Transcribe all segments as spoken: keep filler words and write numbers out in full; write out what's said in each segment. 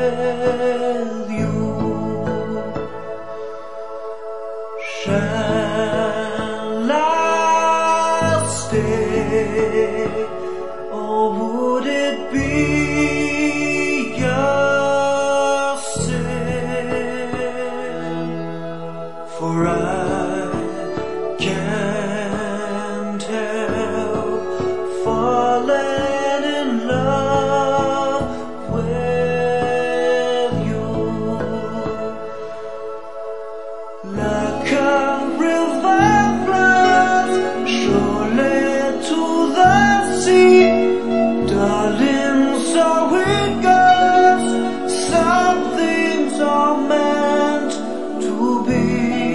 with you. Shall I stay, or would it be your sin? For I can't help falling in love with you. Like a river flows surely to the sea, darling, so it goes. Some things are meant to be.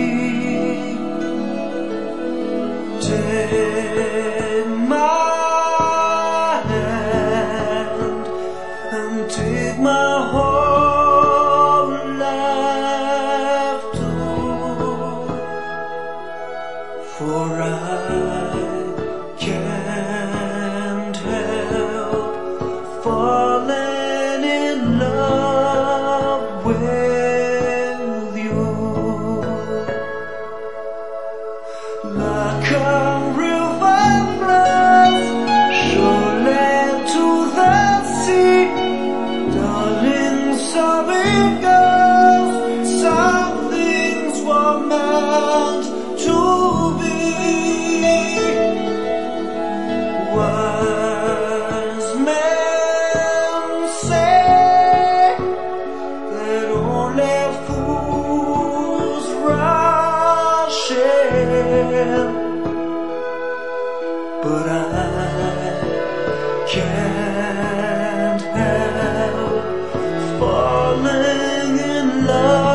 Take my hand and take my whole life too, for I can't help falling in love with you. Like a river flows surely to the sea, darling, so it goes. Some things were meant to be. Wise men say that only fools rush in, but I can't help falling in love.